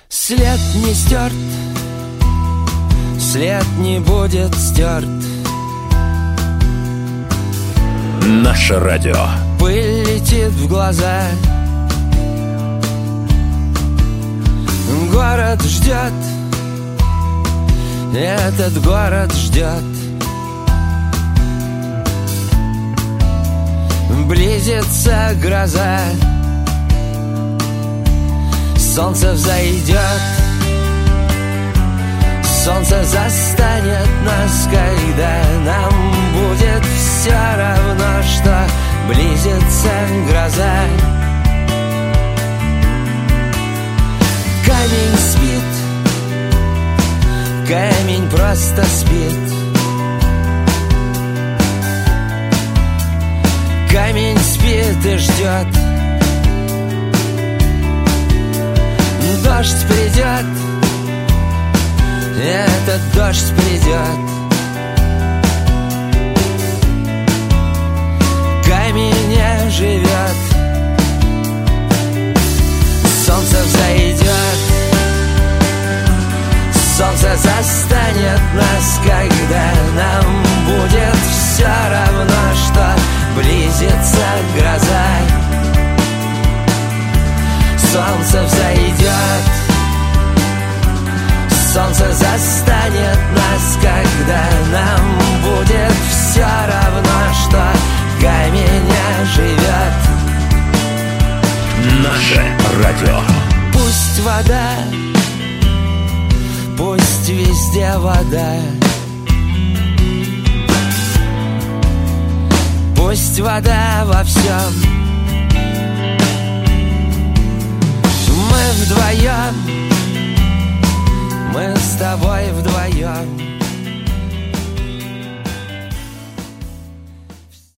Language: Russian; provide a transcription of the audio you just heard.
След не стерт, след не будет стерт. Наше радио. Пыль летит в глаза. Город ждет, этот город ждет. Близится гроза, солнце взойдет, солнце застанет нас, когда нам будет все равно, что близится гроза. Камень спит, камень просто спит. Камень спит и ждет. Дождь придет, этот дождь придет. Камень не живет. Солнце взойдет, солнце застанет нас, когда нам будет все равно, что близится гроза. Солнце взойдет, солнце застанет нас, когда нам будет все равно, что камень не живет. Наше радио. Пусть вода, пусть везде вода. Пусть вода во всем. Мы вдвоем, мы с тобой вдвоем.